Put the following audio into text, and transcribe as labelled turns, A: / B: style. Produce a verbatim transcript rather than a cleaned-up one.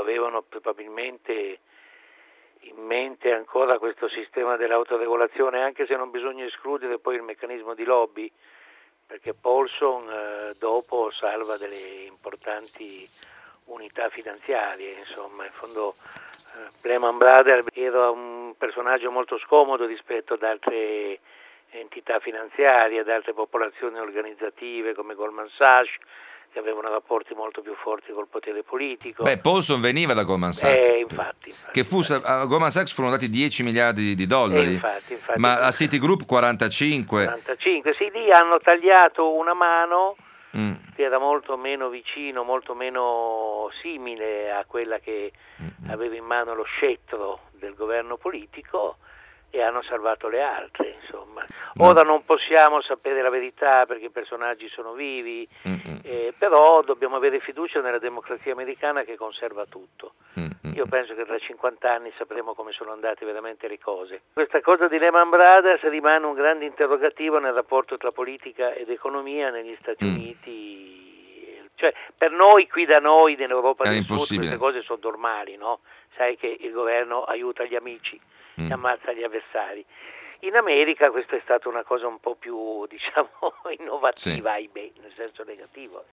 A: avevano probabilmente in mente ancora questo sistema dell'autoregolazione, anche se non bisogna escludere poi il meccanismo di lobby, perché Paulson eh, dopo salva delle importanti unità finanziarie, insomma, in fondo eh, Lehman Brothers era un personaggio molto scomodo rispetto ad altre entità finanziarie, ad altre popolazioni organizzative come Goldman Sachs, che avevano rapporti molto più forti col potere politico.
B: Beh, Paulson veniva da Goldman Sachs.
A: Eh, infatti, infatti,
B: che fu,
A: infatti.
B: a Goldman Sachs furono dati dieci miliardi di dollari,
A: eh, infatti, infatti,
B: ma a Citigroup quarantacinque.
A: quarantacinque, sì, lì hanno tagliato una mano
B: Mm.
A: che era molto meno vicino, molto meno simile a quella che
B: Mm-mm.
A: aveva in mano lo scettro del governo politico, e hanno salvato le altre, insomma.
B: No.
A: Ora non possiamo sapere la verità perché i personaggi sono vivi, eh, però dobbiamo avere fiducia nella democrazia americana che conserva tutto.
B: Mm-mm.
A: Io penso che tra cinquanta anni sapremo come sono andate veramente le cose. Questa cosa di Lehman Brothers rimane un grande interrogativo nel rapporto tra politica ed economia negli Stati
B: Mm.
A: Uniti. Cioè, per noi, qui da noi, nell'Europa
B: È
A: del Sud,
B: impossibile.
A: queste cose sono normali, no? Sai che il governo aiuta gli amici
B: Mm.
A: e ammazza gli avversari. In America questa è stata una cosa un po' più, diciamo, innovativa,
B: Sì.
A: ahimè, nel senso negativo.